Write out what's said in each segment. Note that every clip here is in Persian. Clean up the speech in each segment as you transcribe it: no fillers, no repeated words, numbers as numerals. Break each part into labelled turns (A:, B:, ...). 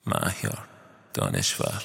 A: مهیار دانشور.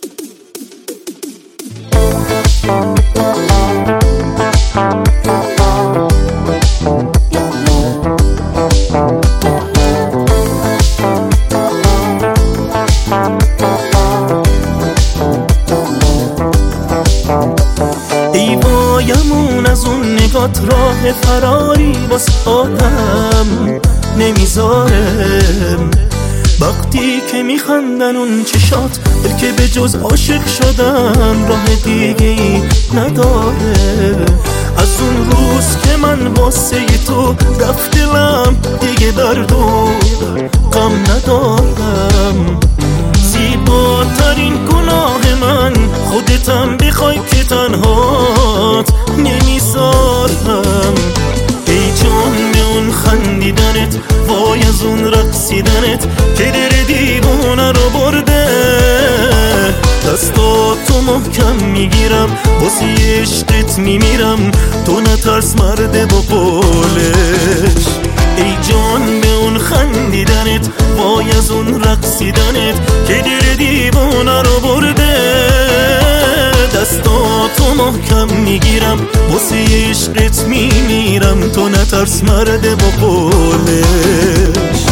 B: ای وایمون از اون نگات راه فراری واسه آدم نمیذارم. وقتی که میخندن اون چشات دل که به جز عاشق شدن راه دیگه ای نداره. از اون روز که من واسه تو رفت دلم دیگه درد و غم ندارم. زیباترین گناه من خودتم بخوای که تنهات نمیذارم. ای جان به اون خندیدنت، وای از اون رقصیدنت که دل دیوونه رو برده. دستاتو محکم میگیرم واسه عشقت میمیرم، تو نترس مرد با قولش. ای جان به اون خندیدنت، وای از اون رقصیدنت که دل دیوونه رو برده. دستاتو محکم میگیرم واسه عشقت میمیرم، تو نترس مرد با قولش.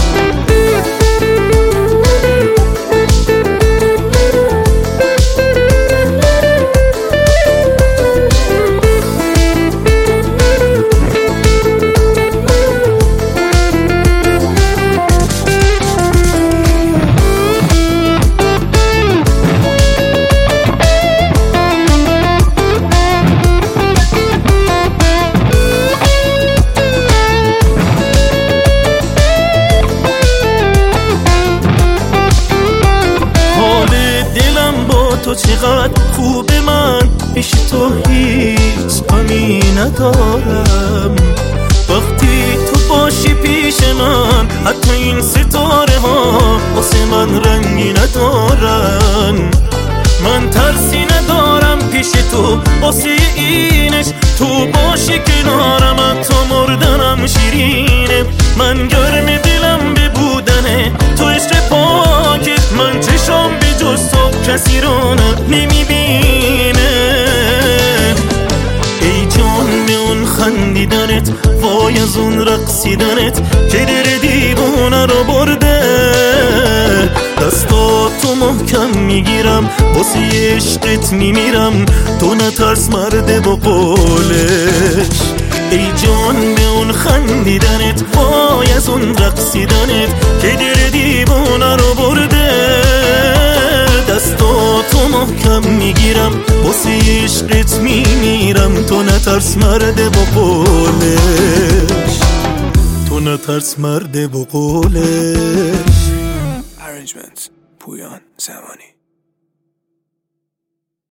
B: تو چقدر خوبه، من پیش تو هیچ غمی ندارم. وقتی تو باشی پیش من حتی این ستاره ها واسه من رنگی ندارن. من ترسی ندارم پیش تو واسه اینش، تو باشی کنارم تو مردنم شیرینه. من گرم دلم به بودنه تو عشق پاکت، من چشم به جز تو کسی رو نمیبینه. ای جان به اون خندیدنت، وای از اون رقصیدنت که دل دیوونه رو برده. دستاتو محکم میگیرم واسه عشقت میمیرم، تو نترس مرد با قولش. ای جان به اون خندیدنت، وای از اون رقصیدنت که دل دیوونه رو برده. دستاتو محکم میگیرم واسه عشقت میمیرم، تو نترس مرد با قولش. تو نترس مرد با قولش.
C: Arrangements پویان زمانی.